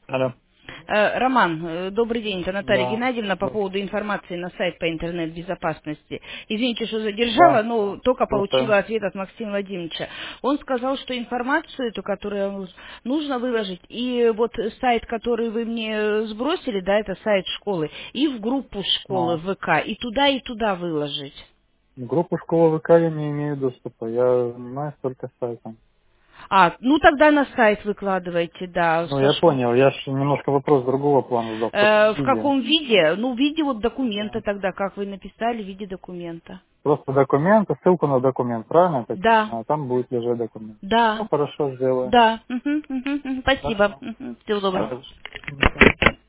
Алло. Роман, добрый день, это Наталья Да. Геннадьевна по Да. поводу информации на сайт по интернет-безопасности. Извините, что задержала, Да. но только Слушаю. получила ответ от Максима Владимировича. Он сказал, что информацию эту, которую нужно выложить, и вот сайт, который вы мне сбросили, да, это сайт школы, и в группу школы А. в ВК, и туда выложить. В группу школы ВК я не имею доступа. Я занимаюсь только сайтом. Ну тогда на сайт выкладывайте, да, Ну, со я понял. Я же немножко вопрос другого плана задал. В каком В виде? каком виде? Ну, в виде вот документа Да. тогда, как вы написали, в виде документа. Просто документы, ссылку на документ, правильно я так Да, понимаю? Там будет лежать документ. Ну, да, хорошо, сделаю. да. Мгм, мгм, мгм. Спасибо. Хорошо. Всего доброго. Хорошо.